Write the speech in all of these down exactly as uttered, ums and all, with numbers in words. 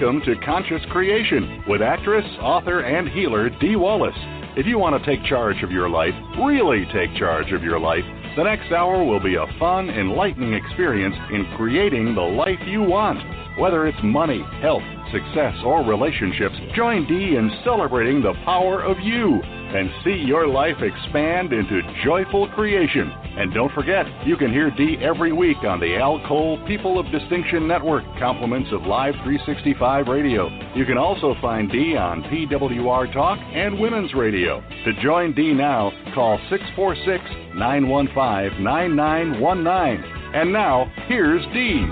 Welcome to Conscious Creation with actress, author, and healer Dee Wallace. If you want to take charge of your life, really take charge of your life, the next hour will be a fun, enlightening experience in creating the life you want. Whether it's money, health, success, or relationships, join Dee in celebrating the power of you and see your life expand into joyful creation. And don't forget, you can hear Dee every week on the Al Cole People of Distinction Network, compliments of Live three sixty-five Radio. You can also find Dee on P W R Talk and Women's Radio. To join Dee now, call six four six, nine one five, nine nine one nine. And now, here's Dee.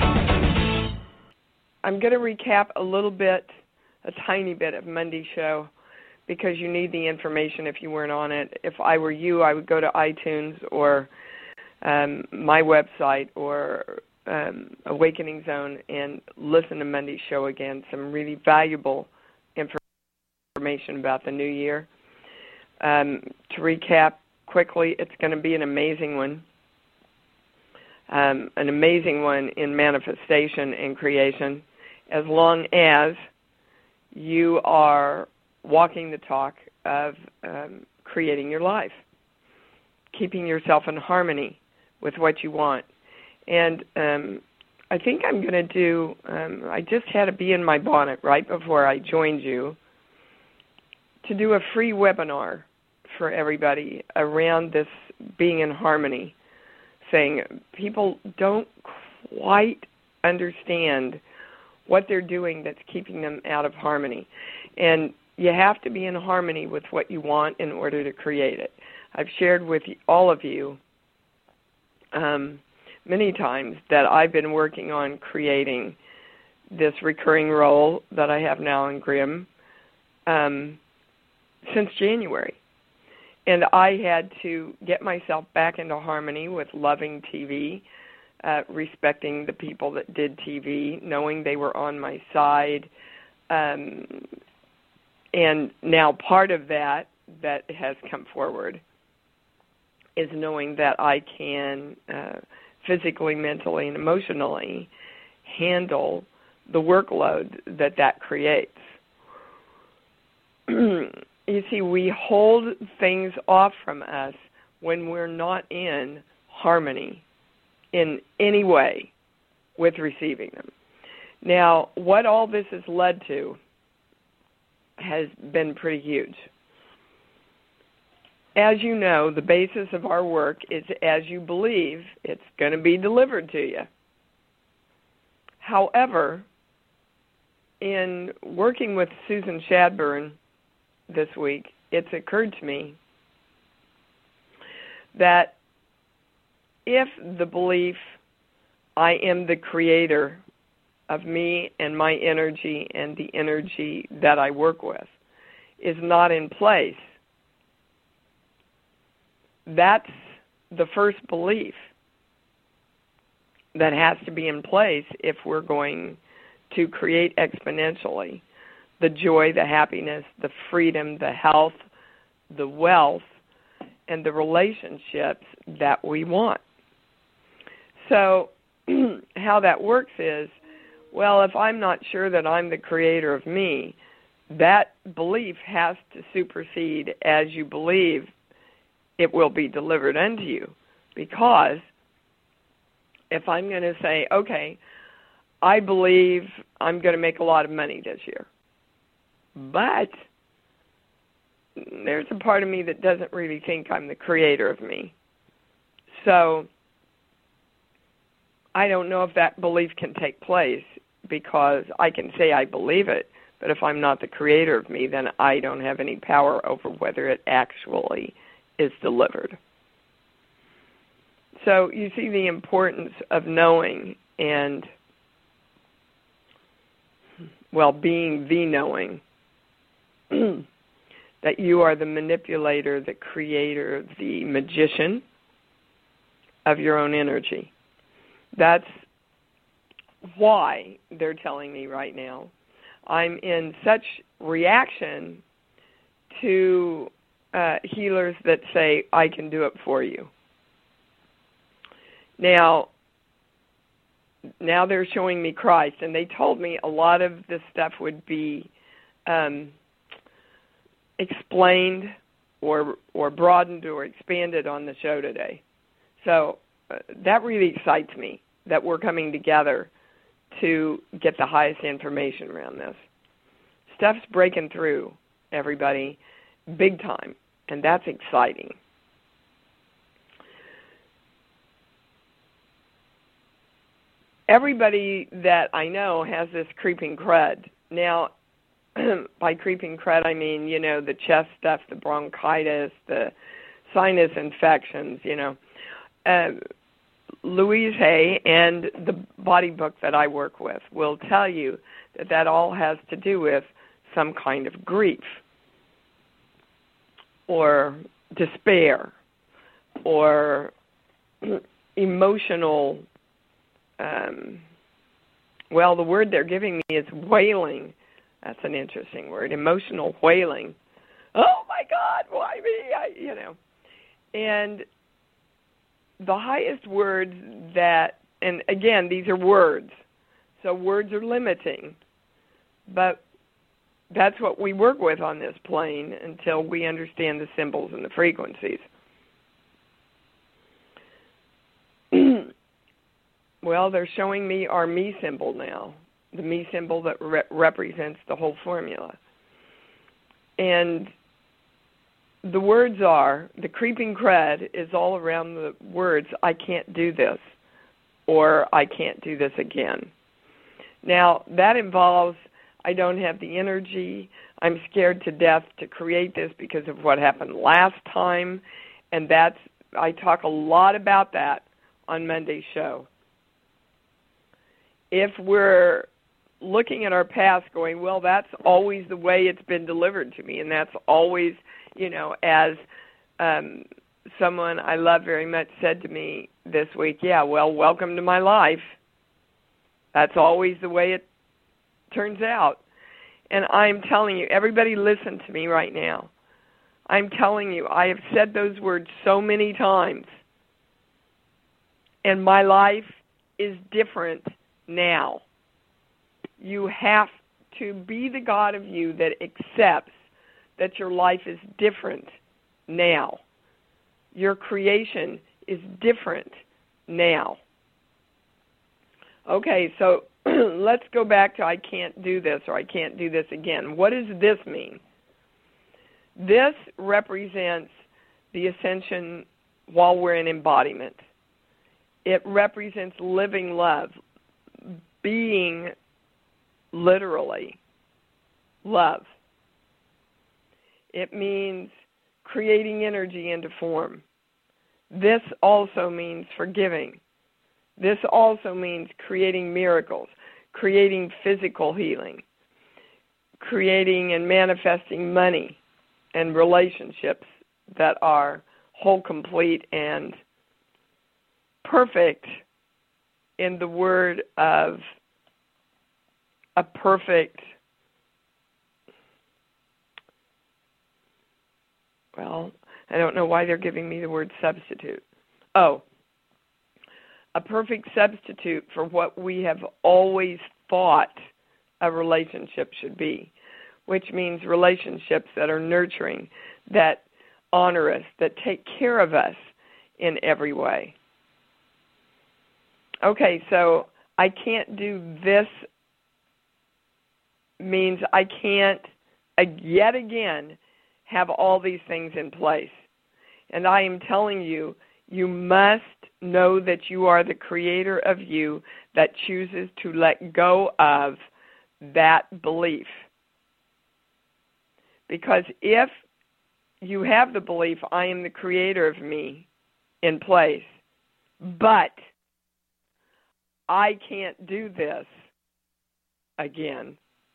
I'm going to recap a little bit, a tiny bit of Monday's show, because you need the information if you weren't on it. If I were you, I would go to iTunes or um, my website or um, Awakening Zone and listen to Monday's show again. Some really valuable information about the new year. Um, to recap quickly, it's going to be an amazing one. Um, an amazing one in manifestation and creation, as long as you are walking the talk of um, creating your life, keeping yourself in harmony with what you want. And um, I think I'm going to do, um, I just had a bee in my bonnet right before I joined you to do a free webinar for everybody around this being in harmony thing. People don't quite understand what they're doing that's keeping them out of harmony. And you have to be in harmony with what you want in order to create it. I've shared with all of you um, many times that I've been working on creating this recurring role that I have now in Grimm um, since January. And I had to get myself back into harmony with loving T V, uh, respecting the people that did T V, knowing they were on my side. Um, and now part of that that has come forward is knowing that I can uh, physically, mentally, and emotionally handle the workload that that creates. You see, we hold things off from us when we're not in harmony in any way with receiving them. Now, what all this has led to has been pretty huge. As you know, the basis of our work is as you believe, it's going to be delivered to you. However, in working with Susan Shadburn this week, it's occurred to me that if the belief I am the creator of me and my energy and the energy that I work with is not in place, that's the first belief that has to be in place if we're going to create exponentially the joy, the happiness, the freedom, the health, the wealth, and the relationships that we want. So how that works is, well, if I'm not sure that I'm the creator of me, that belief has to supersede as you believe it will be delivered unto you. Because if I'm going to say, okay, I believe I'm going to make a lot of money this year, but there's a part of me that doesn't really think I'm the creator of me. So I don't know if that belief can take place, because I can say I believe it, but if I'm not the creator of me, then I don't have any power over whether it actually is delivered. So you see the importance of knowing and, well, being the knowing that you are the manipulator, the creator, the magician of your own energy. That's why they're telling me right now I'm in such reaction to uh, healers that say, I can do it for you. Now, now they're showing me Christ. And they told me a lot of this stuff would be um, explained or or broadened or expanded on the show today. So uh, that really excites me that we're coming together to get the highest information around this. Stuff's breaking through, everybody, big time, and that's exciting. Everybody that I know has this creeping crud. Now, by creeping crud, I mean, you know, the chest stuff, the bronchitis, the sinus infections, you know. Uh, Louise Hay and the body book that I work with will tell you that that all has to do with some kind of grief or despair or emotional, um, well, the word they're giving me is wailing. That's an interesting word, emotional wailing. Oh, my God, why me? I, you know. And the highest words that, and again, these are words, so words are limiting, but that's what we work with on this plane until we understand the symbols and the frequencies. Well, they're showing me our me symbol now, the me symbol that re- represents the whole formula. And the words are, the creeping crud is all around the words, I can't do this, or I can't do this again. Now, that involves, I don't have the energy, I'm scared to death to create this because of what happened last time, and that's, I talk a lot about that on Monday's show. If we're looking at our past going, well, that's always the way it's been delivered to me, and that's always, you know, as um, someone I love very much said to me this week, yeah, well, welcome to my life. That's always the way it turns out. And I'm telling you, everybody listen to me right now. I'm telling you, I have said those words so many times, and my life is different now. You have to be the God of you that accepts that your life is different now. Your creation is different now. Okay, so let's go back to I can't do this or I can't do this again. What does this mean? This represents the ascension while we're in embodiment. It represents living love, being literally love. It means creating energy into form. This also means forgiving. This also means creating miracles, creating physical healing, creating and manifesting money and relationships that are whole, complete, and perfect in the word of a perfect, well, I don't know why they're giving me the word substitute. Oh, a perfect substitute for what we have always thought a relationship should be, which means relationships that are nurturing, that honor us, that take care of us in every way. Okay, so I can't do this means I can't, uh, yet again, have all these things in place. And I am telling you, you must know that you are the creator of you that chooses to let go of that belief. Because if you have the belief, I am the creator of me in place, but I can't do this again,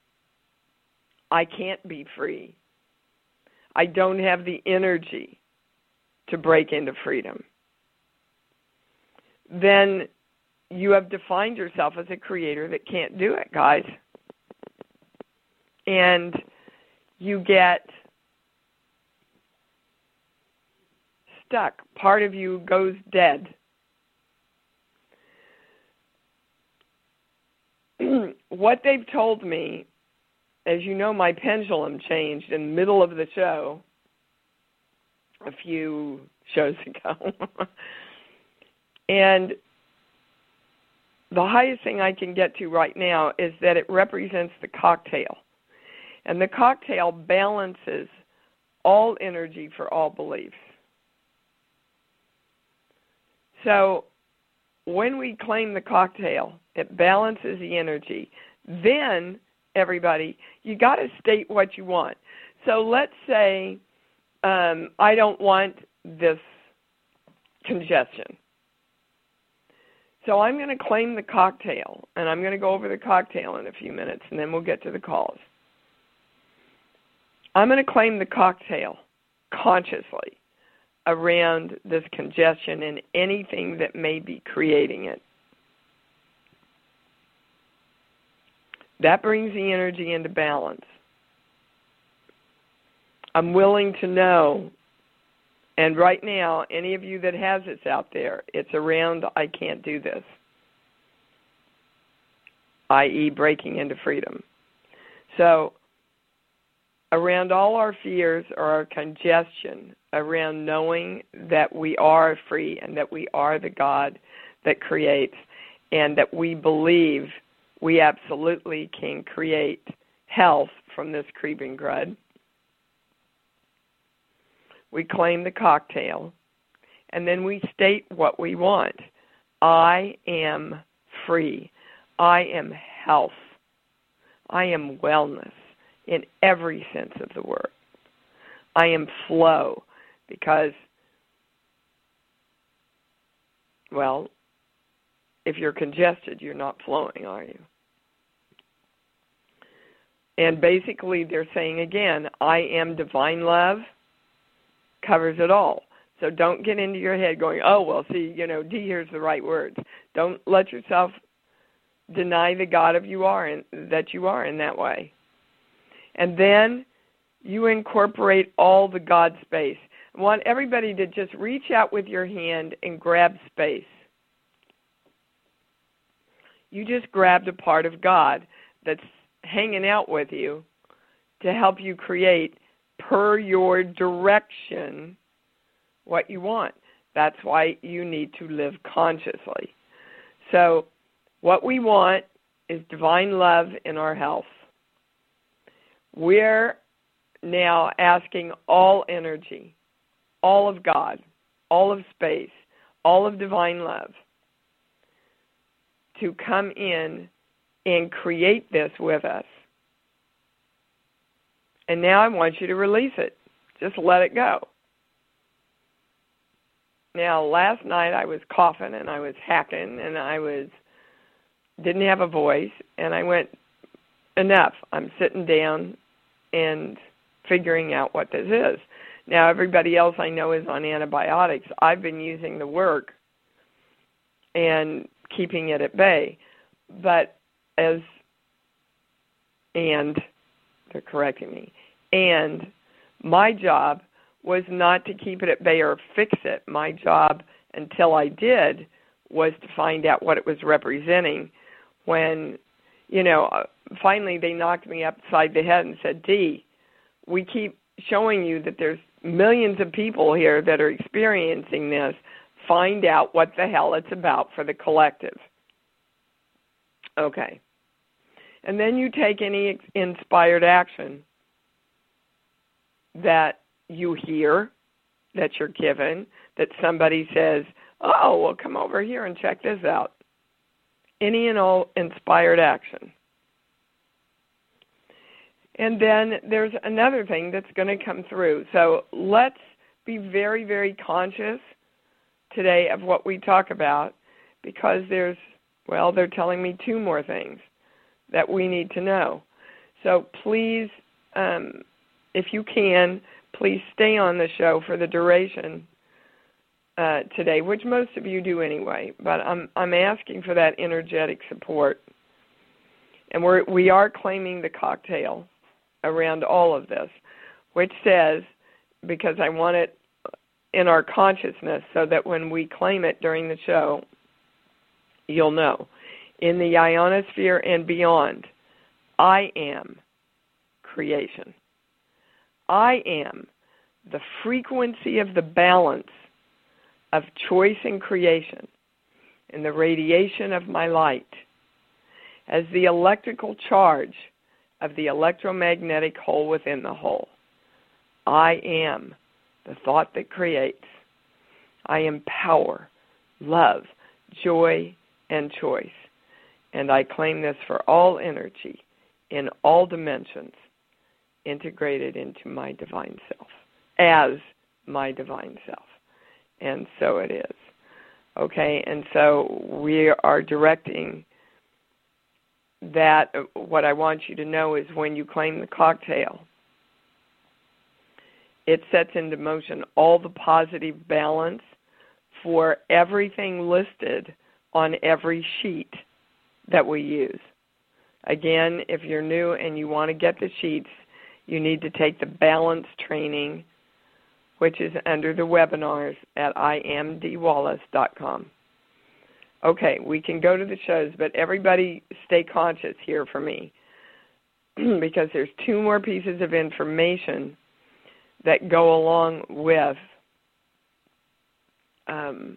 I can't be free. I don't have the energy to break into freedom. Then you have defined yourself as a creator that can't do it, guys. And you get stuck. Part of you goes dead. what they've told me, as you know, my pendulum changed in the middle of the show a few shows ago. And the highest thing I can get to right now is that it represents the cocktail. And the cocktail balances all energy for all beliefs. So when we claim the cocktail, it balances the energy. Then, everybody, you got to state what you want. So let's say um, I don't want this congestion. So I'm going to claim the cocktail, and I'm going to go over the cocktail in a few minutes, and then we'll get to the calls. I'm going to claim the cocktail consciously around this congestion and anything that may be creating it. That brings the energy into balance. I'm willing to know, and right now, any of you that has this out there, it's around I can't do this, that is breaking into freedom. So around all our fears or our congestion, around knowing that we are free and that we are the God that creates and that we believe we absolutely can create health from this creeping crud. We claim the cocktail, and then we state what we want. I am free. I am health. I am wellness in every sense of the word. I am flow because, well, if you're congested, you're not flowing, are you? And basically they're saying again, I am divine love, covers it all. So don't get into your head going, oh, well, see, you know, D here's the right words. Don't let yourself deny the God of you are in, that you are in that way. And then you incorporate all the God space. I want everybody to just reach out with your hand and grab space. You just grabbed a part of God that's hanging out with you to help you create per your direction what you want. That's why you need to live consciously. So what we want is divine love in our health. We're now asking all energy, all of God, all of space, all of divine love to come in and create this with us. And now I want you to release it. Just let it go. Now, last night I was coughing and I was hacking and I was didn't have a voice, and I went, enough. I'm sitting down and figuring out what this is. Now, everybody else I know is on antibiotics. I've been using the work and keeping it at bay. But as, and, they're correcting me, and my job was not to keep it at bay or fix it. My job, until I did, was to find out what it was representing when, you know, finally they knocked me upside the head and said, Dee, we keep showing you that there's millions of people here that are experiencing this. Find out what the hell it's about for the collective. Okay. And then you take any inspired action that you hear, that you're given, that somebody says, oh, well, come over here and check this out. Any and all inspired action. And then there's another thing that's going to come through. So let's be very, very conscious today of what we talk about, because there's, well, they're telling me two more things that we need to know. So please, um, if you can, please stay on the show for the duration uh, today, which most of you do anyway, but I'm I'm asking for that energetic support. And we're, we are claiming the cocktail around all of this, which says, because I want it in our consciousness so that when we claim it during the show, you'll know. in the ionosphere and beyond, I am creation. I am the frequency of the balance of choice and creation in the radiation of my light as the electrical charge of the electromagnetic whole within the whole. I am the thought that creates. I am power, love, joy, and choice. And I claim this for all energy in all dimensions integrated into my divine self, as my divine self. And so it is. Okay, and so we are directing that. What I want you to know is when you claim the cocktail, it sets into motion all the positive balance for everything listed on every sheet that we use. Again, if you're new and you want to get the sheets, you need to take the balance training, which is under the webinars at I am d wallace dot com. Okay, we can go to the shows, but everybody stay conscious here for me because there's two more pieces of information that go along with um,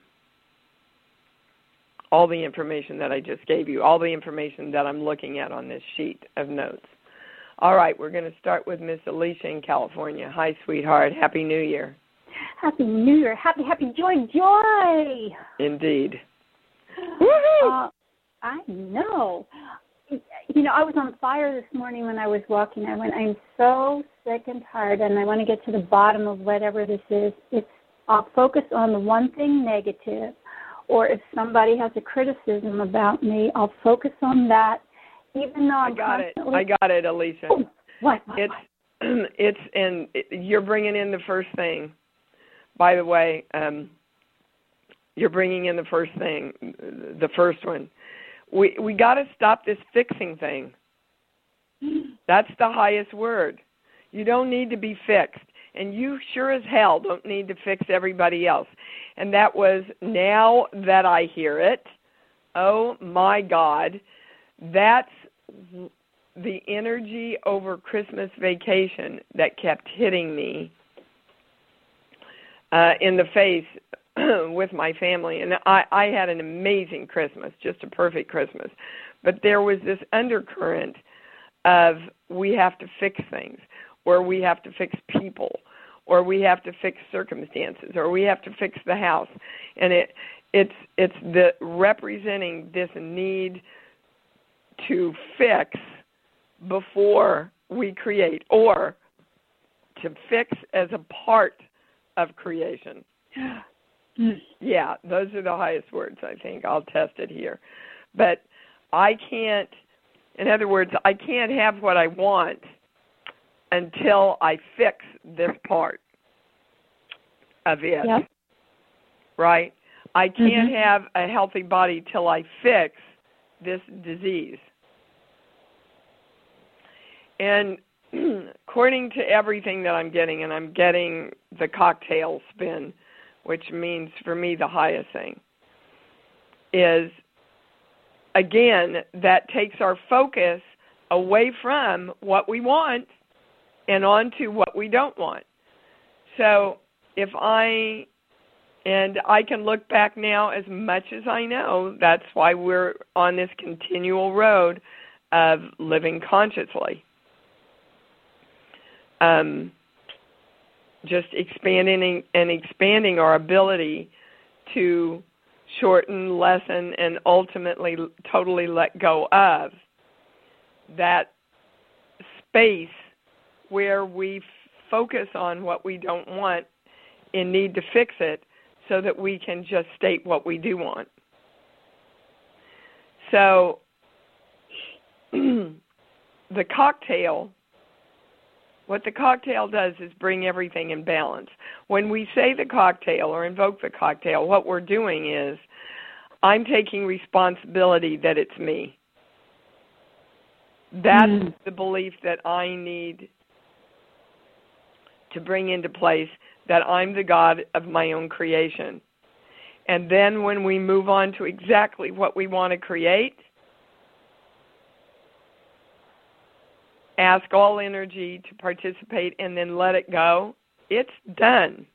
all the information that I just gave you, all the information that I'm looking at on this sheet of notes. All right, we're going to start with Miss Alicia in California. Hi, sweetheart. Happy New Year. Happy New Year. Happy, happy, joy, joy. Indeed. Uh, I know. You know, I was on fire this morning when I was walking. I went, I'm so sick and tired, and I want to get to the bottom of whatever this is. It's, I'll focus on the one thing negative, or if somebody has a criticism about me, I'll focus on that, even though I'm I got constantly... it. I got it, Alicia. Oh, what? what? It's, it's, and you're bringing in the first thing. By the way, um, you're bringing in the first thing, the first one. We we got to stop this fixing thing. That's the highest word. You don't need to be fixed. And you sure as hell don't need to fix everybody else. And that was, now that I hear it, oh my God, that's the energy over Christmas vacation that kept hitting me uh, in the face with my family. And I, I had an amazing Christmas, just a perfect Christmas. But there was this undercurrent of we have to fix things, or we have to fix people, or we have to fix circumstances, or we have to fix the house. And it it's it's the representing this need to fix before we create, or to fix as a part of creation. Yeah, those are the highest words, I think. I'll test it here. But I can't, in other words, I can't have what I want until I fix this part of it. Yep. Right? I can't mm-hmm. have a healthy body till I fix this disease. And according to everything that I'm getting, and I'm getting the cocktail spin, which means for me the highest thing, is, again, that takes our focus away from what we want and onto what we don't want. So if I, and I can look back now as much as I know, that's why we're on this continual road of living consciously. Um, just expanding and expanding our ability to shorten, lessen, and ultimately totally let go of that space where we f- focus on what we don't want and need to fix it so that we can just state what we do want. So the cocktail, what the cocktail does is bring everything in balance. When we say the cocktail or invoke the cocktail, what we're doing is I'm taking responsibility that it's me. That's mm. the belief that I need to bring into place, that I'm the God of my own creation. And then when we move on to exactly what we want to create, ask all energy to participate, and then let it go, it's done.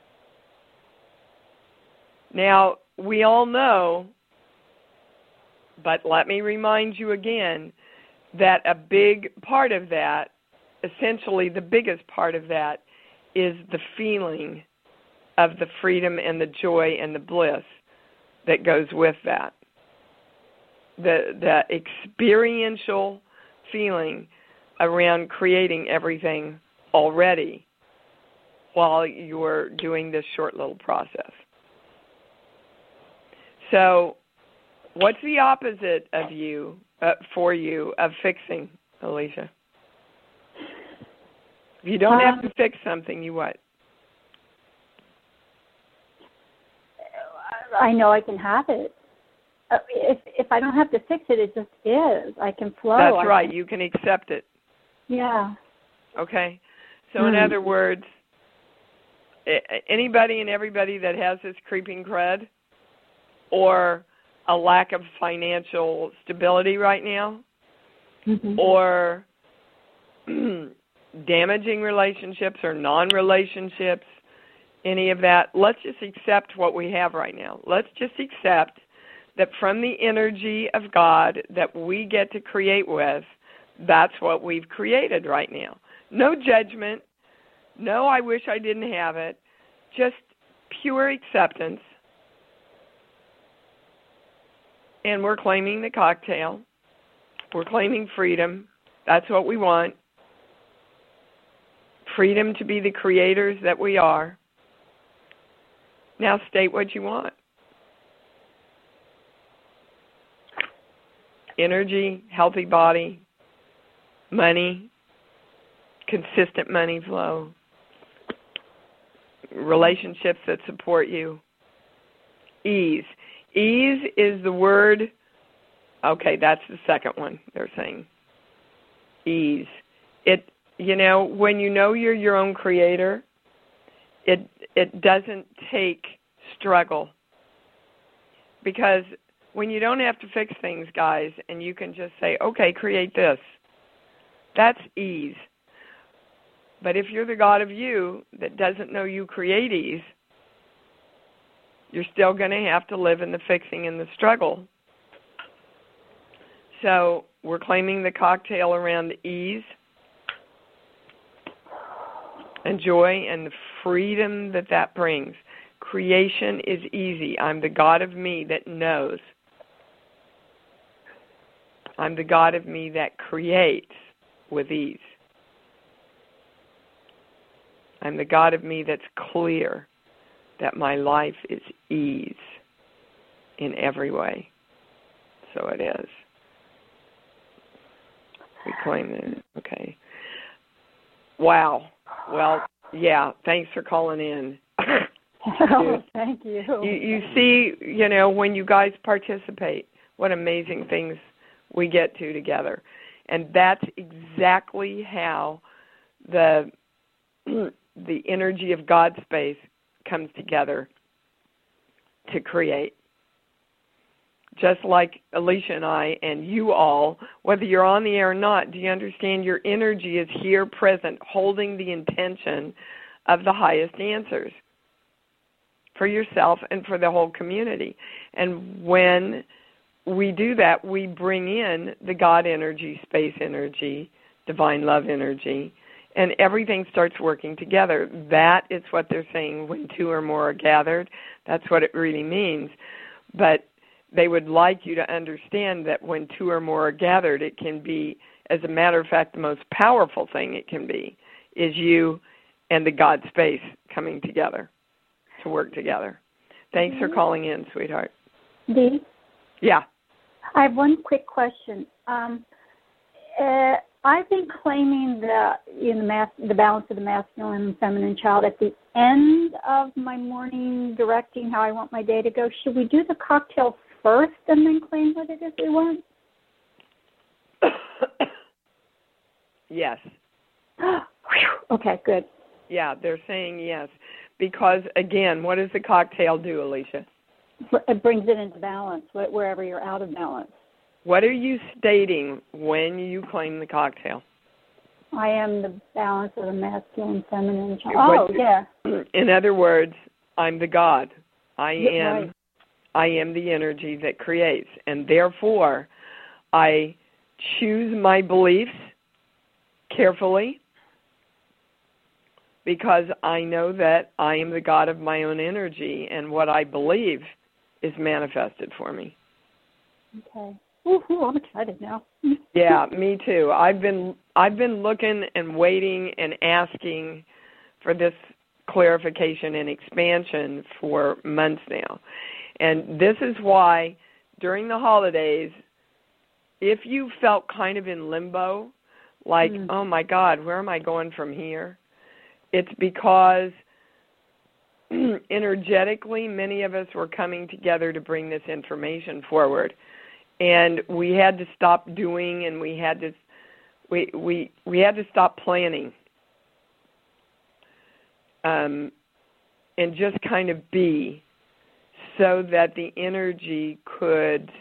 Now, we all know, but let me remind you again, that a big part of that, essentially the biggest part of that, is the feeling of the freedom and the joy and the bliss that goes with that. The the experiential feeling around creating everything already while you're doing this short little process. So, what's the opposite of you, uh, for you, of fixing, Alicia? If you don't um, have to fix something, you what? I know I can have it. Uh, if if I don't have to fix it, it just is. I can flow. That's I right. Can... You can accept it. Yeah. Okay. So, mm. in other words, anybody and everybody that has this creeping crud or a lack of financial stability right now, mm-hmm. or damaging relationships or non-relationships, any of that, let's just accept what we have right now. Let's just accept that from the energy of God that we get to create with, that's what we've created right now. No judgment. No, I wish I didn't have it. Just pure acceptance. And we're claiming the cocktail. We're claiming freedom. That's what we want. Freedom to be the creators that we are. Now state what you want. Energy, healthy body, money, consistent money flow, relationships that support you, ease. Ease is the word, okay, that's the second one they're saying. Ease. It, you know, when you know you're your own creator, it it doesn't take struggle. Because when you don't have to fix things, guys, and you can just say, okay, create this, that's ease. But if you're the God of you that doesn't know you create ease, you're still going to have to live in the fixing and the struggle. So we're claiming the cocktail around ease and joy and the freedom that that brings. Creation is easy. I'm the God of me that knows. I'm the God of me that creates with ease. I'm the God of me that's clear that my life is ease in every way. So it is. We claim it. Okay. Wow. Well, yeah, thanks for calling in. Oh, thank you. you. You see, you know, when you guys participate, what amazing things we get to together. And that's exactly how the the energy of God space comes together to create. Just like Alicia and I and you all, whether you're on the air or not, do you understand your energy is here present, holding the intention of the highest answers for yourself and for the whole community. And when we do that, we bring in the God energy, space energy, divine love energy, and everything starts working together. That is what they're saying when two or more are gathered. That's what it really means. But they would like you to understand that when two or more are gathered, it can be, as a matter of fact, the most powerful thing it can be is you and the God space coming together to work together. Thanks mm-hmm. for calling in, sweetheart. Dee? Yeah. I have one quick question. Um, uh, I've been claiming the in the, mas- the balance of the masculine and feminine child at the end of my morning, directing how I want my day to go. Should we do the cocktail first and then claim what it is we want? Yes. Okay, good. Yeah, they're saying yes. Because, again, what does the cocktail do, Alicia? It brings it into balance wherever you're out of balance. What are you stating when you claim the cocktail? I am the balance of the masculine, feminine. Oh, but, yeah. In other words, I'm the God. I Yeah, am. right. I am the energy that creates, and therefore, I choose my beliefs carefully because I know that I am the God of my own energy, and what I believe is manifested for me. Okay. Ooh, I'm excited now. Yeah, me too. I've been I've been looking and waiting and asking for this clarification and expansion for months now. And this is why during the holidays, if you felt kind of in limbo, like, mm. oh my God, where am I going from here? It's because energetically many of us were coming together to bring this information forward. And we had to stop doing and we had to we we we had to stop planning. Um, and just kind of be, so that the energy could,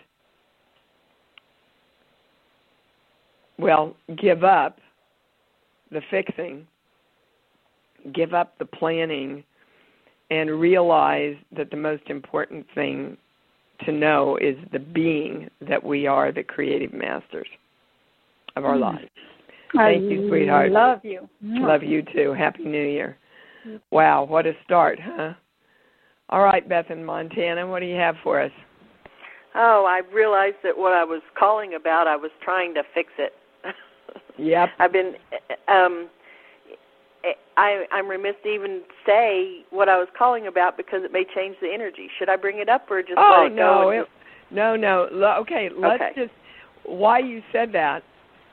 well, give up the fixing, give up the planning, and realize that the most important thing to know is the being that we are, the creative masters of our mm. lives. Thank I you, sweetheart. Love you. Love you too. Happy New Year. Wow, what a start, huh? All right, Beth in Montana, what do you have for us? Oh, I realized that what I was calling about, I was trying to fix it. Yep. I've been, um, I, I'm remiss to even say what I was calling about because it may change the energy. Should I bring it up or just oh, let it no, go? It, just... no, no. Okay, let's okay. just, why you said that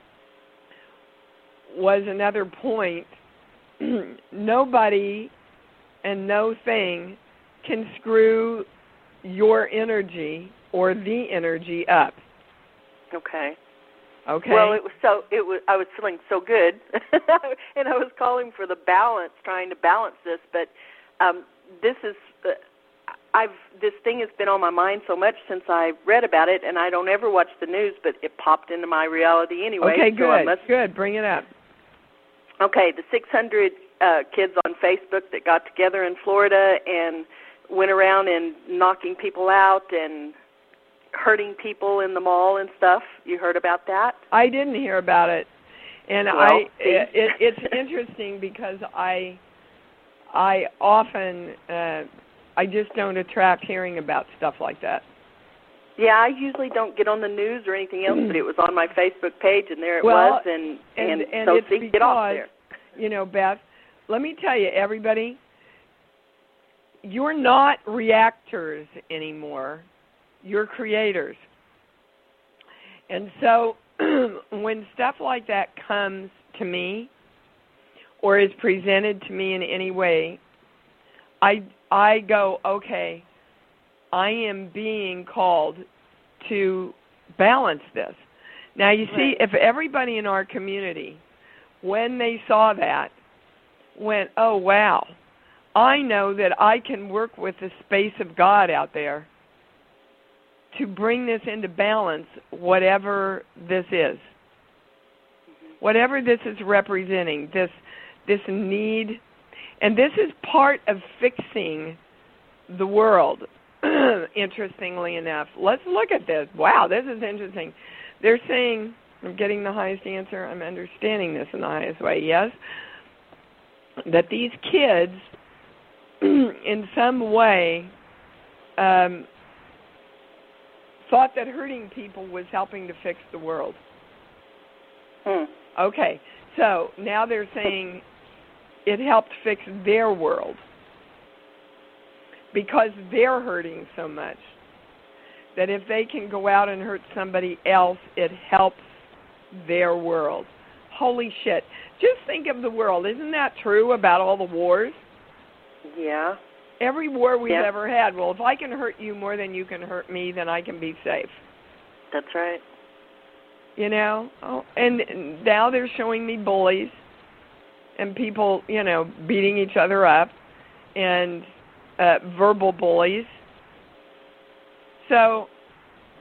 was another point. Nobody and no thing can screw your energy or the energy up. Okay. Okay. Well, it was so it was. I was feeling so good, and I was calling for the balance, trying to balance this. But um, this is, uh, I've this thing has been on my mind so much since I read about it, and I don't ever watch the news, but it popped into my reality anyway. Okay, so good. I must, good. Bring it up. Okay, the six hundred uh, kids on Facebook that got together in Florida and went around and knocking people out and hurting people in the mall and stuff. You heard about that? I didn't hear about it, and well, I it, it, it's interesting because I I often uh, I just don't attract hearing about stuff like that. Yeah, I usually don't get on the news or anything else, but it was on my Facebook page, and there it well, was, and and, and, and so it's see, because, get off there. You know, Beth, let me tell you, everybody, you're not reactors anymore. You're creators. And so when stuff like that comes to me or is presented to me in any way, I I go, okay, I am being called to balance this. Now, you see, right. if everybody in our community, when they saw that, went, oh, wow, I know that I can work with the space of God out there to bring this into balance, whatever this is. Mm-hmm. Whatever this is representing, this this need, and this is part of fixing the world. Interestingly enough, let's look at this. Wow, this is interesting. They're saying, I'm getting the highest answer, I'm understanding this in the highest way, yes, that these kids, in some way, um, thought that hurting people was helping to fix the world. Hmm. Okay, so now they're saying it helped fix their world. Because they're hurting so much, that if they can go out and hurt somebody else, it helps their world. Holy shit. Just think of the world. Isn't that true about all the wars? Yeah. Every war we've yeah. ever had. Well, if I can hurt you more than you can hurt me, then I can be safe. That's right. You know? Oh, and now they're showing me bullies and people, you know, beating each other up and Uh, verbal bullies. So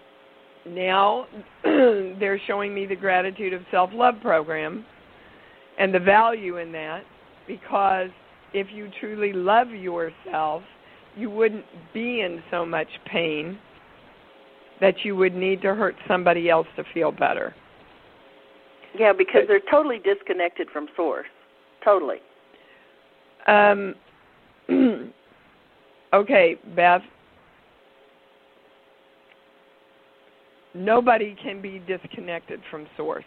now they're showing me the Gratitude of Self-Love program, and the value in that, because if you truly love yourself, you wouldn't be in so much pain that you would need to hurt somebody else to feel better. Yeah, because they're totally disconnected from Source. Totally. Um. Okay, Beth. Nobody can be disconnected from Source.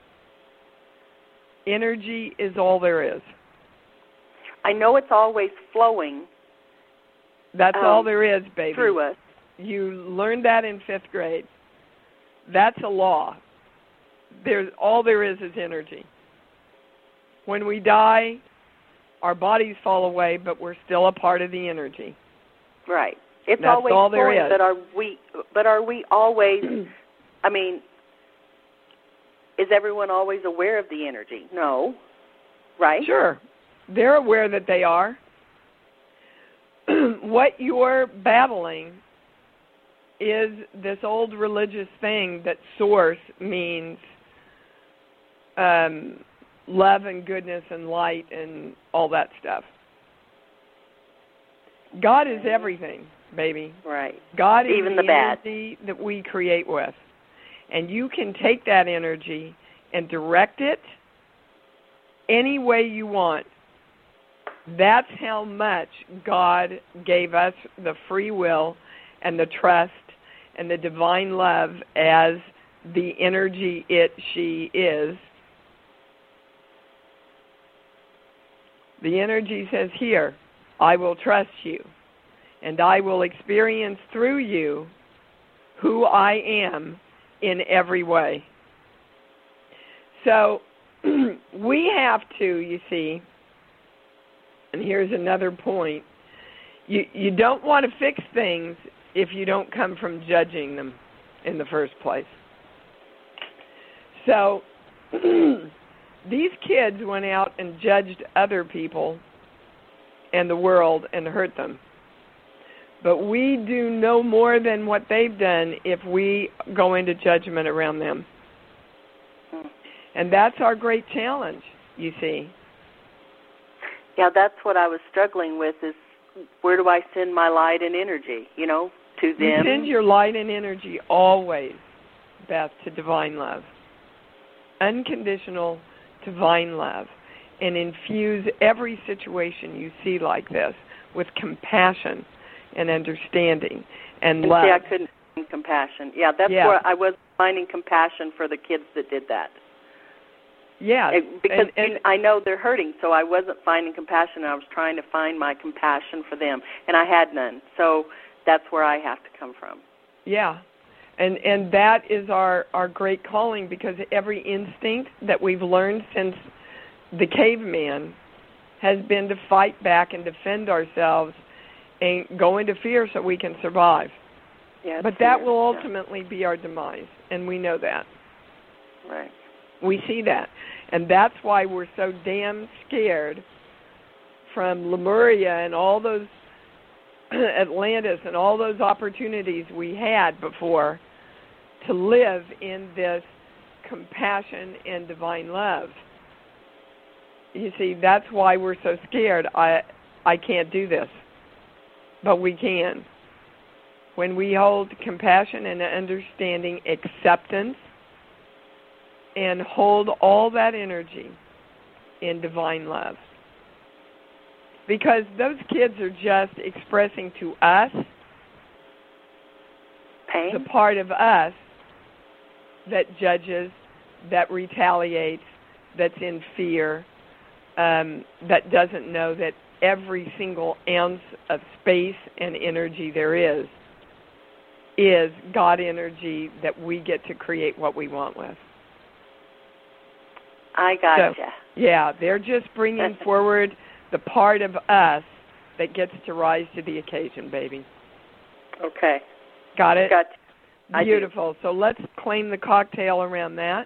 Energy is all there is. I know it's always flowing. That's um, all there is, baby. Through us. You learned that in fifth grade. That's a law. There's all there is is energy. When we die, our bodies fall away, but we're still a part of the energy. Right. It's That's always all there flowing, is. but are we? But are we always? I mean, is everyone always aware of the energy? No. Right. Sure. They're aware that they are. What you're battling is this old religious thing that Source means um, love and goodness and light and all that stuff. God is everything, baby. Right. God is even the, the bad energy that we create with. And you can take that energy and direct it any way you want. That's how much God gave us the free will and the trust and the divine love as the energy it, she is. The energy says here, I will trust you, and I will experience through you who I am in every way. So we have to, you see, and here's another point, you, you don't want to fix things if you don't come from judging them in the first place. So these kids went out and judged other people and the world and hurt them. But we do no more than what they've done if we go into judgment around them. And that's our great challenge, you see. Yeah, that's what I was struggling with is where do I send my light and energy, you know, to them? You send your light and energy always, Beth, to divine love. Unconditional divine love. And infuse every situation you see like this with compassion and understanding and, and love. See, I couldn't find compassion. Yeah, that's yeah. where I was finding compassion for the kids that did that. Yeah. It, because and, and, I know they're hurting, so I wasn't finding compassion. I was trying to find my compassion for them, and I had none. So that's where I have to come from. Yeah. And and that is our, our great calling, because every instinct that we've learned since the caveman has been to fight back and defend ourselves and go into fear so we can survive. Yeah, but that will ultimately yeah. be our demise, and we know that. Right. We see that. And that's why we're so damn scared from Lemuria and all those Atlantis and all those opportunities we had before to live in this compassion and divine love. You see, that's why we're so scared. I I can't do this. But we can. When we hold compassion and understanding, acceptance, and hold all that energy in divine love. Because those kids are just expressing to us pain, the part of us that judges, that retaliates, that's in fear, um, that doesn't know that every single ounce of space and energy there is is God energy that we get to create what we want with. I gotcha. So, yeah, they're just bringing forward the part of us that gets to rise to the occasion, baby. Okay. Got it? Gotcha. Beautiful. So let's claim the cocktail around that.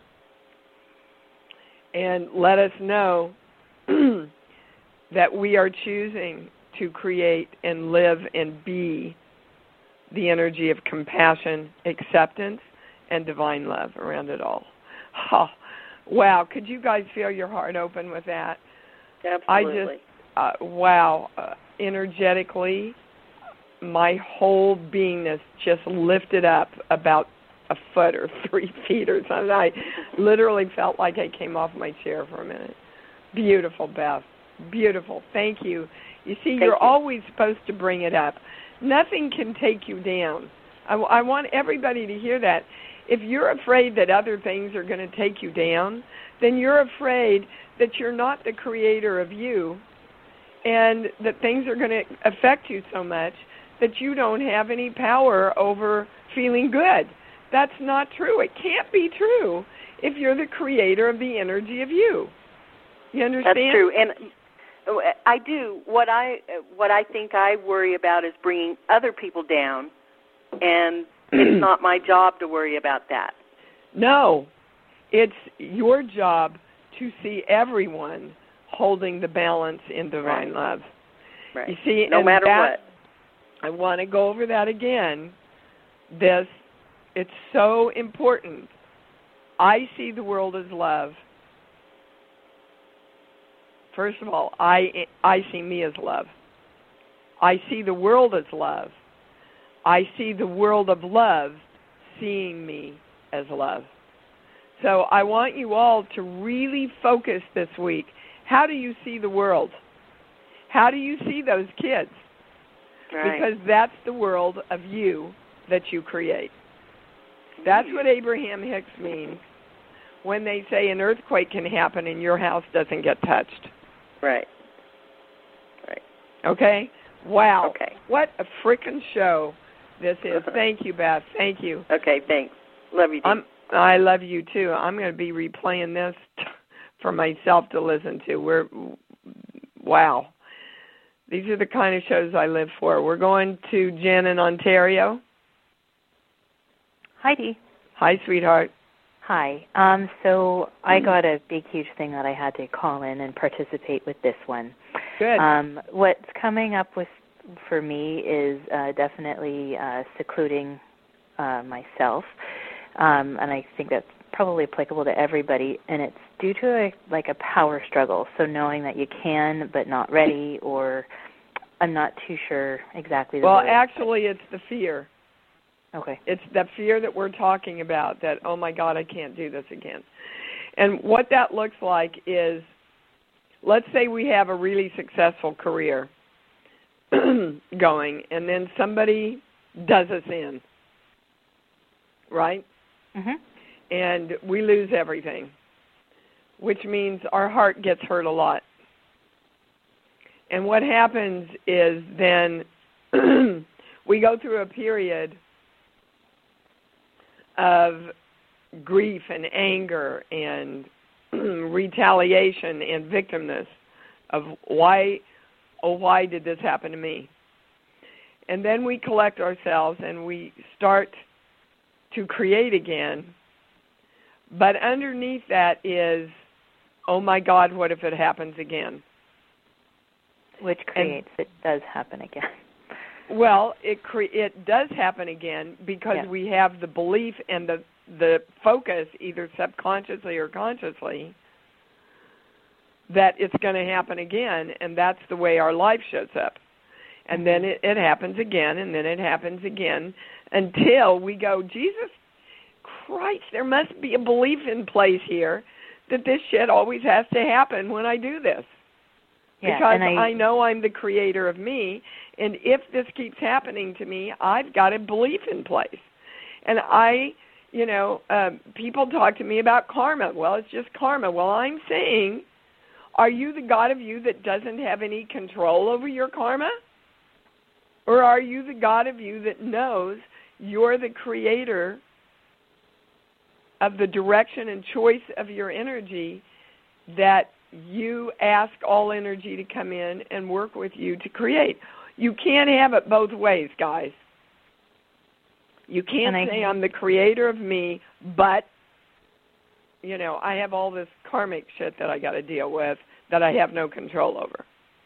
And let us know that we are choosing to create and live and be the energy of compassion, acceptance, and divine love around it all. Oh, Wow, could you guys feel your heart open with that? Absolutely. I just, uh, wow, uh, energetically, my whole beingness just lifted up about a foot or three feet or something. I literally felt like I came off my chair for a minute. Beautiful, Beth. Beautiful. Thank you. You see, Thank you're you. always supposed to bring it up. Nothing can take you down. I, I want everybody to hear that. If you're afraid that other things are going to take you down, then you're afraid that you're not the creator of you and that things are going to affect you so much that you don't have any power over feeling good. That's not true. It can't be true if you're the creator of the energy of you. You understand? That's true. And I do. What I what I think I worry about is bringing other people down, and it's not my job to worry about that. No. It's your job to see everyone holding the balance in divine Right. love. Right. You see, no and matter that, what. I want to go over that again. This, it's so important. I see the world as love. First of all, I I see me as love. I see the world as love. I see the world of love seeing me as love. So I want you all to really focus this week. How do you see the world? How do you see those kids? Right. Because that's the world of you that you create. That's what Abraham Hicks means when they say an earthquake can happen and your house doesn't get touched. Right. Right. Okay? Wow. Okay. What a frickin' show this is. Thank you, Beth. Thank you. Okay, thanks. Love you, I'm, I love you, too. I'm going to be replaying this for myself to listen to. We're, wow. These are the kind of shows I live for. We're going to Jen in Ontario. Heidi. Hi, sweetheart. Hi. Um, so I got a big, huge thing that I had to call in and participate with this one. Good. Um, what's coming up with for me is uh, definitely uh, secluding uh, myself, um, and I think that's probably applicable to everybody. And it's due to a, like a power struggle. So knowing that you can but not ready, or I'm not too sure exactly. The well, word. actually, it's the fear. Okay. It's the fear that we're talking about, that, oh, my God, I can't do this again. And what that looks like is, let's say we have a really successful career going, and then somebody does us in, right? Mm-hmm. And we lose everything, which means our heart gets hurt a lot. And what happens is then we go through a period of grief and anger and retaliation and victimness of why, oh, why did this happen to me? And then we collect ourselves and we start to create again. But underneath that is, oh, my God, what if it happens again? Which creates and, it does happen again. Well, it cre- it does happen again because yeah. we have the belief and the the focus, either subconsciously or consciously, that it's going to happen again, and that's the way our life shows up. And then it, it happens again, and then it happens again, until we go, Jesus Christ, there must be a belief in place here that this shit always has to happen when I do this. Yeah, because and I, I know I'm the creator of me, and if this keeps happening to me, I've got a belief in place. And I, you know, uh, people talk to me about karma. Well, it's just karma. Well, I'm saying, are you the God of you that doesn't have any control over your karma? Or are you the God of you that knows you're the creator of the direction and choice of your energy, that you ask all energy to come in and work with you to create? You can't have it both ways, guys. You can't I, say I'm the creator of me, but, you know, I have all this karmic shit that I got to deal with that I have no control over.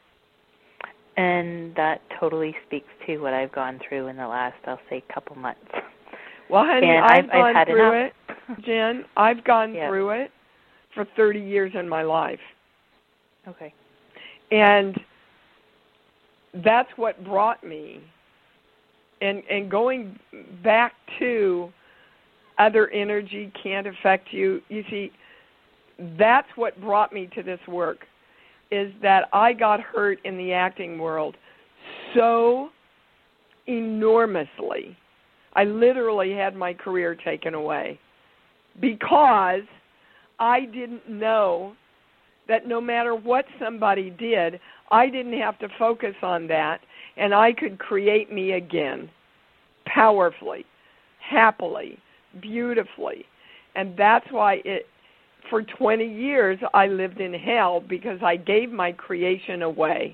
And that totally speaks to what I've gone through in the last, I'll say, couple months. Well, honey, and I've, I've gone I've had through enough. it, Jen. I've gone yeah. through it. for thirty years in my life. Okay. And that's what brought me. And and going back to other energy can't affect you. You see, that's what brought me to this work, is that I got hurt in the acting world so enormously. I literally had my career taken away because I didn't know that no matter what somebody did, I didn't have to focus on that, and I could create me again, powerfully, happily, beautifully. And that's why it, for twenty years I lived in hell, because I gave my creation away.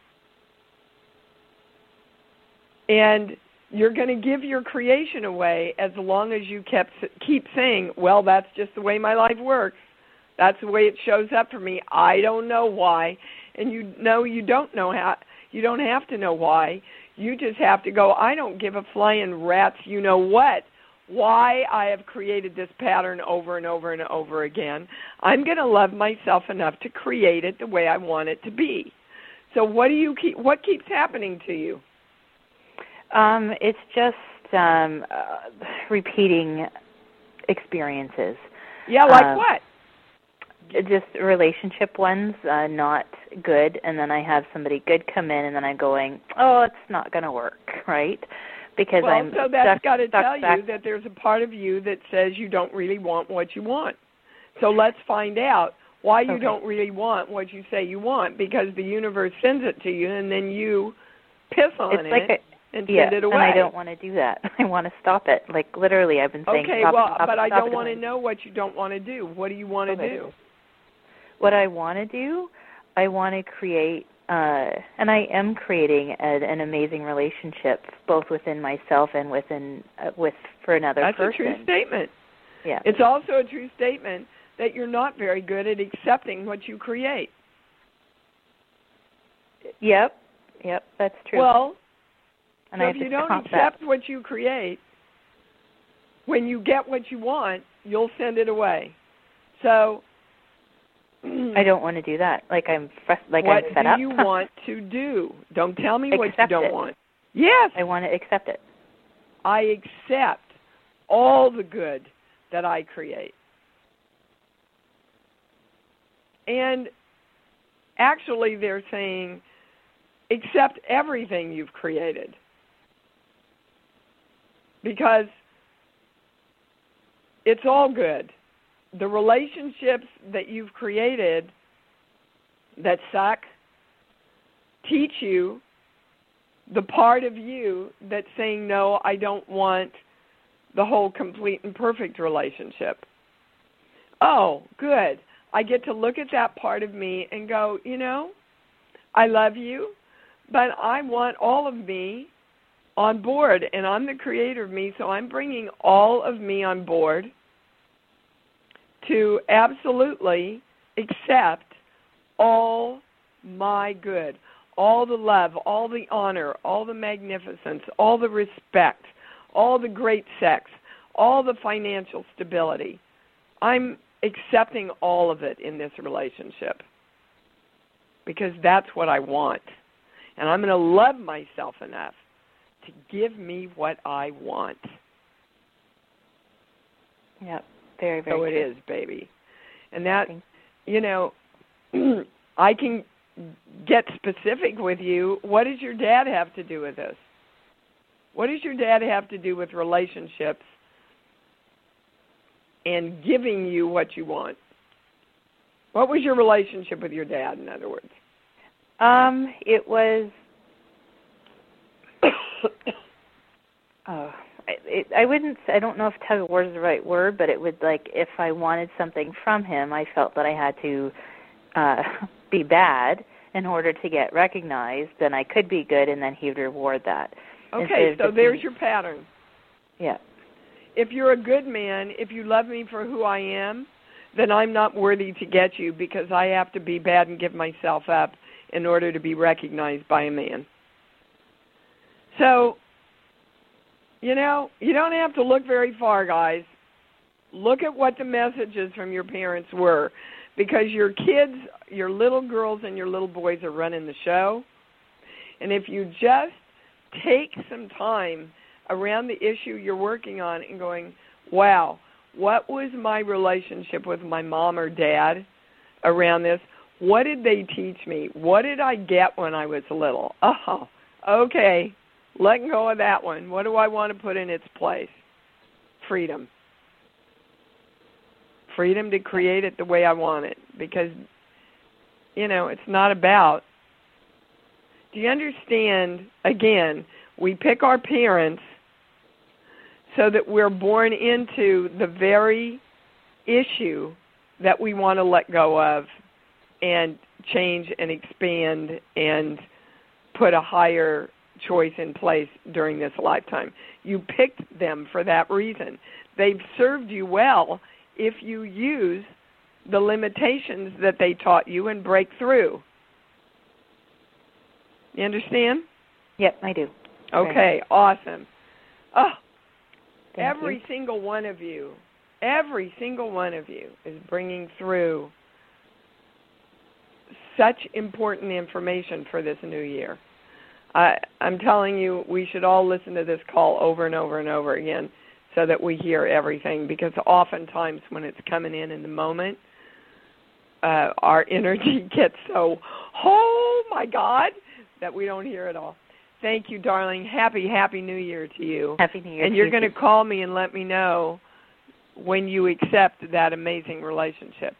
And you're going to give your creation away as long as you kept keep saying, well, that's just the way my life works. That's the way it shows up for me. I don't know why. And you know you don't know how. You don't have to know why. You just have to go, I don't give a flying rat's you know what, why I have created this pattern over and over and over again. I'm going to love myself enough to create it the way I want it to be. So what do you keep? What keeps happening to you? Um, it's just um, uh, repeating experiences. Yeah, like um, what? Just relationship ones, uh, not good, and then I have somebody good come in, and then I'm going, oh, it's not going to work, right? Because well, I'm so that's got to tell back. you that there's a part of you that says you don't really want what you want. So let's find out why you okay. don't really want what you say you want, because the universe sends it to you, and then you piss on it's it like a, and yeah, send it away. And I don't want to do that. I want to stop it. Like, literally, I've been saying okay, stop well, it, stop but it, I stop don't it, want to know what you don't want to do. What do you want to okay. do? What I want to do, I want to create, uh, and I am creating a, an amazing relationship, both within myself and within uh, with for another That's person. That's a true statement. Yeah. It's also a true statement that you're not very good at accepting what you create. Yep. Yep, that's true. Well, and so I if you don't accept that. what you create, when you get what you want, you'll send it away. So I don't want to do that. Like I'm frust- like what I'm fed do up. you want to do? Don't tell me what Accept you don't it. want. Yes. I want to accept it. I accept all the good that I create. And actually they're saying accept everything you've created. Because it's all good. The relationships that you've created that suck teach you the part of you that's saying, no, I don't want the whole complete and perfect relationship. Oh, good. I get to look at that part of me and go, you know, I love you, but I want all of me on board, and I'm the creator of me, so I'm bringing all of me on board to absolutely accept all my good, all the love, all the honor, all the magnificence, all the respect, all the great sex, all the financial stability. I'm accepting all of it in this relationship because that's what I want. And I'm going to love myself enough to give me what I want. Yep. Very, very so it true. is, baby. And that, you know, I can get specific with you. What does your dad have to do with this? What does your dad have to do with relationships and giving you what you want? What was your relationship with your dad, in other words? Um, it was... oh... It, I wouldn't. I don't know if tug of war is the right word, but it would like if I wanted something from him, I felt that I had to uh, be bad in order to get recognized. Then I could be good, and then he would reward that. Okay, so there's your pattern. Yeah. If you're a good man, if you love me for who I am, then I'm not worthy to get you because I have to be bad and give myself up in order to be recognized by a man. So, you know, you don't have to look very far, guys. look at what the messages from your parents were, because your kids, your little girls and your little boys are running the show. And if you just take some time around the issue you're working on and going, wow, what was my relationship with my mom or dad around this? What did they teach me? What did I get when I was little? Oh, okay, letting go of that one. What do I want to put in its place? Freedom. Freedom to create it the way I want it, because, you know, it's not about, do you understand, again, we pick our parents so that we're born into the very issue that we want to let go of and change and expand and put a higher choice in place during this lifetime. You picked them for that reason. They've served you well if you use the limitations that they taught you and break through. You understand? Yep, I do. Okay, right. Awesome. Oh, Thank every you. single one of you, every single one of you is bringing through such important information for this new year. I, I'm telling you, we should all listen to this call over and over and over again so that we hear everything, because oftentimes when it's coming in in the moment, uh, our energy gets so, oh, my God, that we don't hear it all. Thank you, darling. Happy, happy New Year to you. Happy New Year and to you're you. going to call me and let me know when you accept that amazing relationship.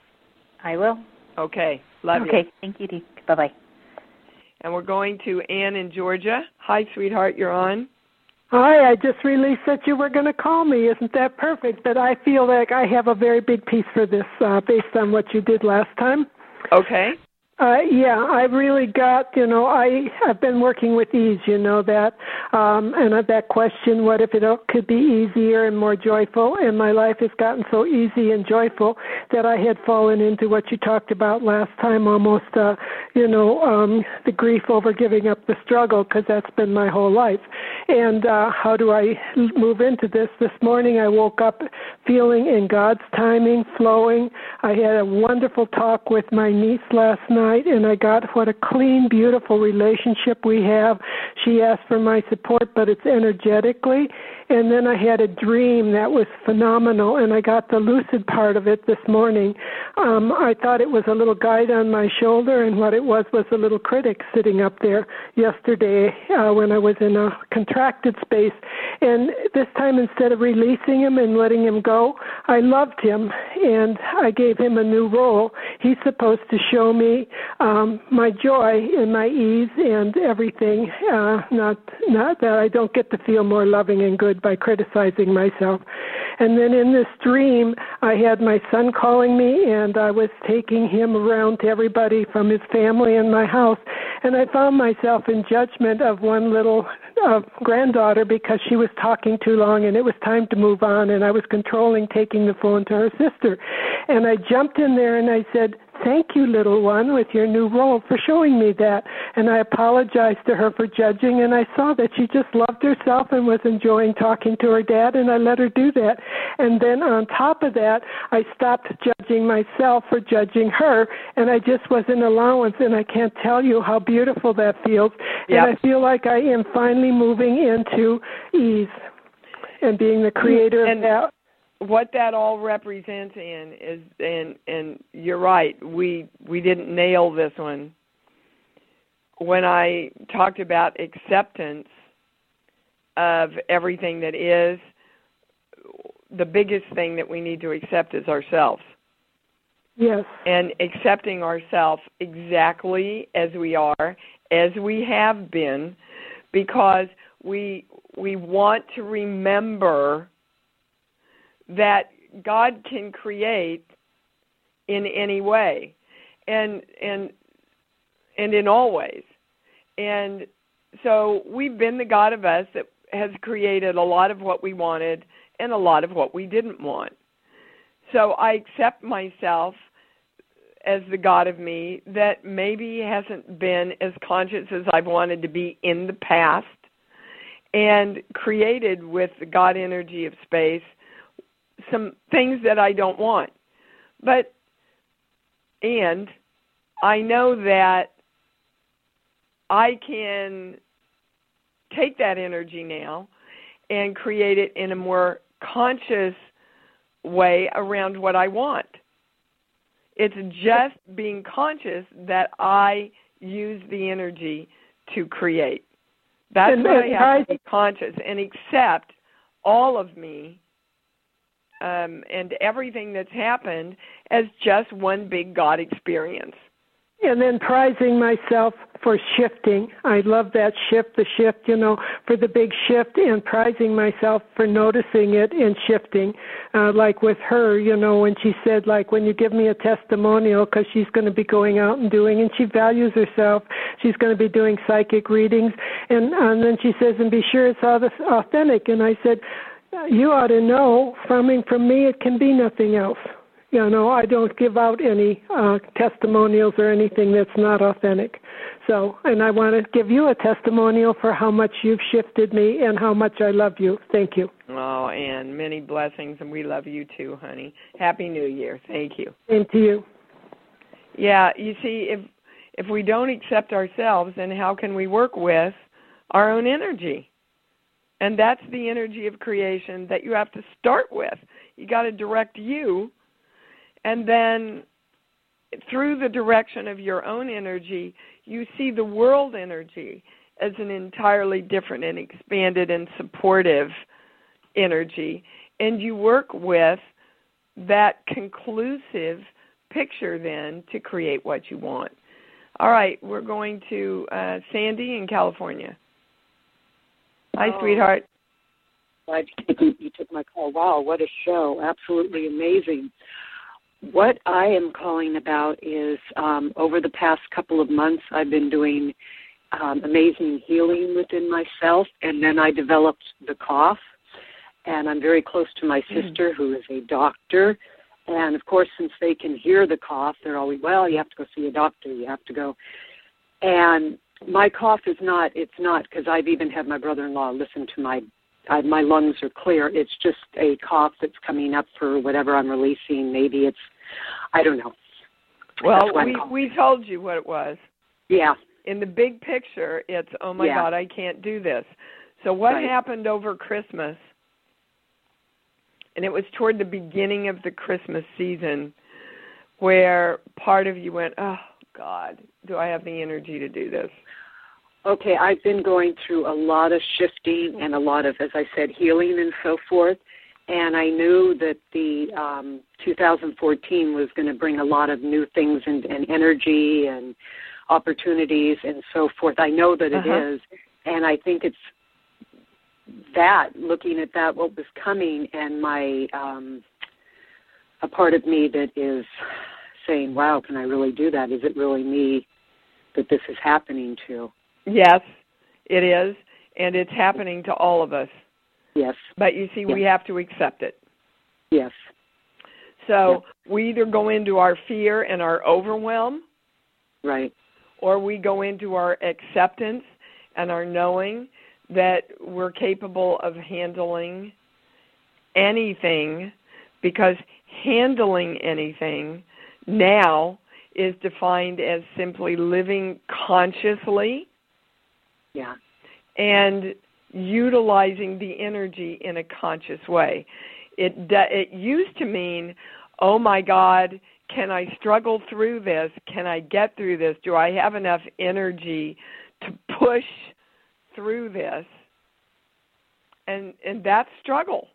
I will. Okay. Love okay. you. Okay. Thank you, Dee. Bye-bye. And we're going to Ann in Georgia. Hi, sweetheart. You're on. Hi, I just released that you were going to call me. Isn't that perfect? But I feel like I have a very big piece for this uh, based on what you did last time. Okay. Uh, yeah, I really got, you know, I have been working with ease, you know that, um, and that question, what if it could be easier and more joyful? And my life has gotten so easy and joyful that I had fallen into what you talked about last time, almost, uh, you know, um, the grief over giving up the struggle, because that's been my whole life. And uh, how do I move into this? This morning I woke up feeling in God's timing, flowing. I had a wonderful talk with my niece last night. And I got what a clean, beautiful relationship we have. She asked for my support, but it's energetically. And then I had a dream that was phenomenal, and I got the lucid part of it this morning. Um, I thought it was a little guide on my shoulder, and what it was was a little critic sitting up there yesterday uh, when I was in a contracted space. And this time, instead of releasing him and letting him go, I loved him, and I gave him a new role. He's supposed to show me um, my joy and my ease and everything, uh, not, not that I don't get to feel more loving and good by criticizing myself. And then in this dream, I had my son calling me, and I was taking him around to everybody from his family and my house. And I found myself in judgment of one little uh, granddaughter because she was talking too long, and it was time to move on, and I was controlling taking the phone to her sister. And I jumped in there and I said, "Thank you, little one, with your new role for showing me that." And I apologized to her for judging, and I saw that she just loved herself and was enjoying talking to her dad, and I let her do that. And then on top of that, I stopped judging myself for judging her, and I just was in allowance, and I can't tell you how beautiful that feels. Yep. And I feel like I am finally moving into ease and being the creator and of that. What that all represents in is, and and you're right, we we didn't nail this one. When I talked about acceptance of everything that is, the biggest thing that we need to accept is ourselves. Yes. And accepting ourselves exactly as we are, as we have been, because we we want to remember that God can create in any way, and and and in all ways. And so we've been the God of us that has created a lot of what we wanted and a lot of what we didn't want. So I accept myself as the God of me that maybe hasn't been as conscious as I've wanted to be in the past, and created with the God energy of space some things that I don't want. But, and I know that I can take that energy now and create it in a more conscious way around what I want. It's just being conscious that I use the energy to create. That's and, what and I have I, to be conscious and accept all of me um, and everything that's happened as just one big God experience. And then prizing myself for shifting. I love that shift, the shift, you know, for the big shift, and prizing myself for noticing it and shifting. Uh, like with her, you know, when she said, like, when you give me a testimonial, because she's going to be going out and doing, and she values herself, she's going to be doing psychic readings. And, and then she says, and be sure it's all this authentic. And I said, you ought to know, coming from me, it can be nothing else. You know, I don't give out any uh, testimonials or anything that's not authentic. So, and I want to give you a testimonial for how much you've shifted me and how much I love you. Thank you. Oh, and many blessings, and we love you too, honey. Happy New Year. Thank you. Same to you. Yeah, you see, if if we don't accept ourselves, then how can we work with our own energy? And that's the energy of creation that you have to start with. You got to direct you. And then through the direction of your own energy, you see the world energy as an entirely different and expanded and supportive energy. And you work with that conclusive picture then to create what you want. All right, we're going to uh, Sandy in California. Hi, oh. sweetheart. Glad you took my call. Wow, what a show. Absolutely amazing. What I am calling about is um, over the past couple of months, I've been doing um, amazing healing within myself, and then I developed the cough, and I'm very close to my sister, mm. who is a doctor, and of course, since they can hear the cough, they're always, well, you have to go see a doctor, you have to go, and my cough is not, it's not, because I've even had my brother-in-law listen to my I, my lungs are clear. It's just a cough that's coming up for whatever I'm releasing. Maybe it's, I don't know. Well, we we told you what it was. Yeah. In the big picture, it's, oh, my yeah. God, I can't do this. So what right. happened over Christmas, and it was toward the beginning of the Christmas season, where part of you went, oh, God, do I have the energy to do this? Okay, I've been going through a lot of shifting and a lot of, as I said, healing and so forth, and I knew that the um, two thousand fourteen was going to bring a lot of new things and, and energy and opportunities and so forth. I know that it uh-huh. is, and I think it's that, looking at that, what was coming, and my um, a part of me that is saying, wow, can I really do that? Is it really me that this is happening to? Yes, it is, and it's happening to all of us. Yes. But you see, yes. we have to accept it. Yes. So yes. we either go into our fear and our overwhelm. Right. Or we go into our acceptance and our knowing that we're capable of handling anything, because handling anything now is defined as simply living consciously. Yeah. And utilizing the energy in a conscious way. It it used to mean, oh my God, can I struggle through this? Can I get through this? Do I have enough energy to push through this? And and that's struggle.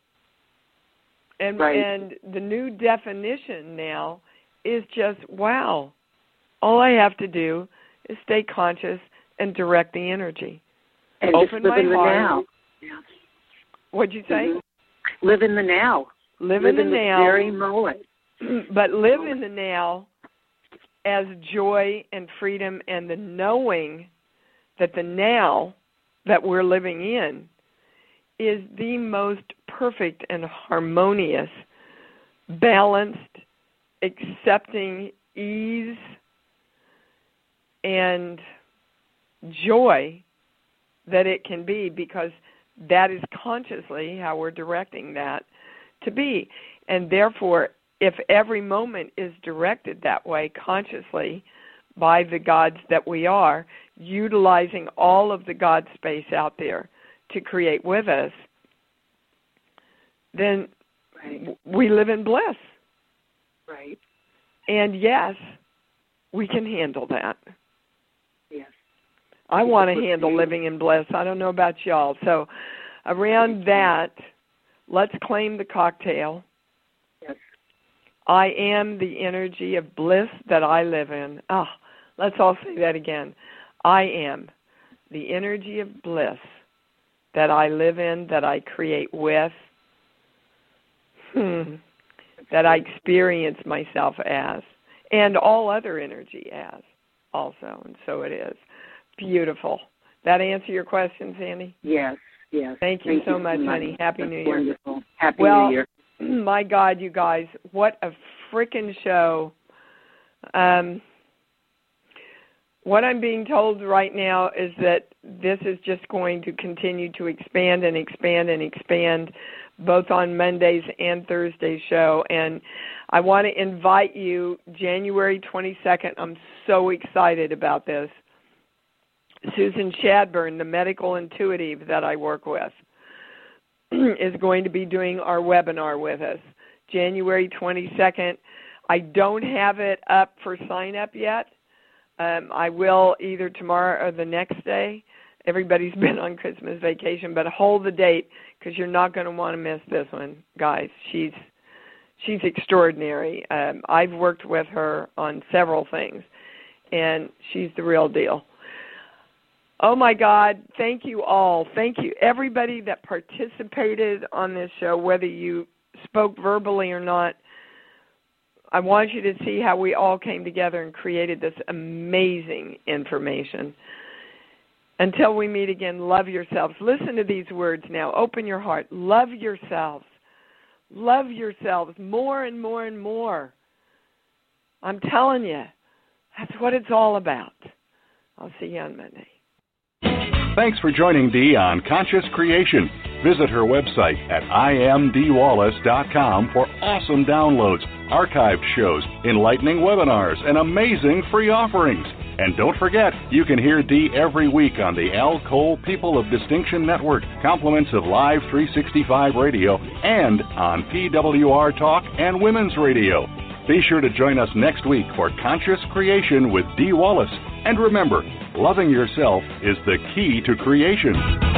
And right. and the new definition now is just, wow, all I have to do is stay conscious and direct the energy. And Open just live my in the heart. now. Yeah. What'd you say? Mm-hmm. Live in the now. Live, live in the in now. The very moment. But live in the now as joy and freedom, and the knowing that the now that we're living in is the most perfect and harmonious, balanced, accepting ease and joy that it can be, because that is consciously how we're directing that to be. And therefore, if every moment is directed that way consciously by the gods that we are, utilizing all of the God space out there to create with us, then right. we live in bliss. Right. And yes, we can handle that. Yes. I want to handle living in bliss. I don't know about y'all. So around that, let's claim the cocktail. Yes. I am the energy of bliss that I live in. Ah, oh, let's all say that again. I am the energy of bliss that I live in, that I create with, hmm, that I experience myself as, and all other energy as also. And so it is. Beautiful. That answer your question, Sandy? Yes, yes. Thank you Thank so you much, so much. honey. Happy That's New Year. Wonderful. Happy well, New Year. My God, you guys, what a frickin' show. Um, what I'm being told right now is that this is just going to continue to expand and expand and expand, both on Monday's and Thursday's show. And I want to invite you, January twenty-second, I'm so excited about this. Susan Shadburn, the medical intuitive that I work with, is going to be doing our webinar with us, January twenty-second. I don't have it up for sign-up yet. Um, I will either tomorrow or the next day. Everybody's been on Christmas vacation, but hold the date because you're not going to want to miss this one, guys. She's she's extraordinary. Um, I've worked with her on several things, and she's the real deal. Oh, my God, thank you all. Thank you, everybody that participated on this show, whether you spoke verbally or not. I want you to see how we all came together and created this amazing information. Until we meet again, love yourselves. Listen to these words now. Open your heart. Love yourselves. Love yourselves more and more and more. I'm telling you, that's what it's all about. I'll see you on Monday. Thanks for joining Dee on Conscious Creation. Visit her website at I am Dee Wallace dot com for awesome downloads, archived shows, enlightening webinars, and amazing free offerings. And don't forget, you can hear Dee every week on the Al Cole People of Distinction Network, compliments of Live three sixty-five Radio, and on P W R Talk and Women's Radio. Be sure to join us next week for Conscious Creation with Dee Wallace. And remember, loving yourself is the key to creation.